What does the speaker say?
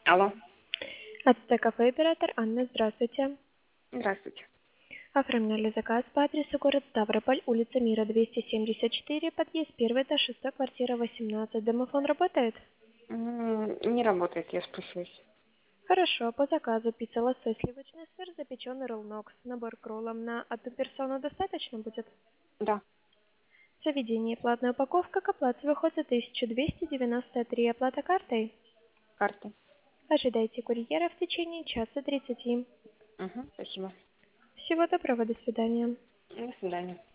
Алло, Ацтекафе оператор Анна, здравствуйте. здравствуйте. Оформляли заказ по адресу город Ставрополь, улица Мира, 274, подъезд 1, этаж 6, квартира 18. Домофон работает? Не работает, я спустилась. Хорошо, по заказу пицца лосось, сливочный сыр, запеченный роллнокс. Набор к роллам на одну персону достаточно будет? Да, Заведение, платная упаковка, к оплате выходит 1293, оплата картой. карта. Ожидайте курьера в течение часа 30. Спасибо. Всего доброго, до свидания. До свидания.